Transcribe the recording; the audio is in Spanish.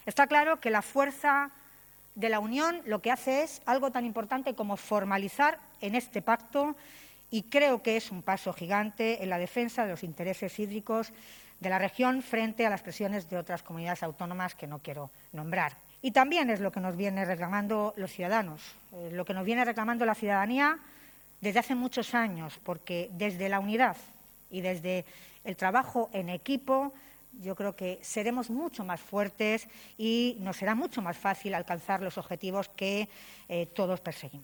Está claro que la fuerza de la Unión lo que hace es algo tan importante como formalizar en este pacto, y creo que es un paso gigante en la defensa de los intereses hídricos de la región frente a las presiones de otras comunidades autónomas que no quiero nombrar. Y también es lo que nos viene reclamando los ciudadanos, lo que nos viene reclamando la ciudadanía desde hace muchos años, porque desde la unidad y desde el trabajo en equipo yo creo que seremos mucho más fuertes y nos será mucho más fácil alcanzar los objetivos que todos perseguimos.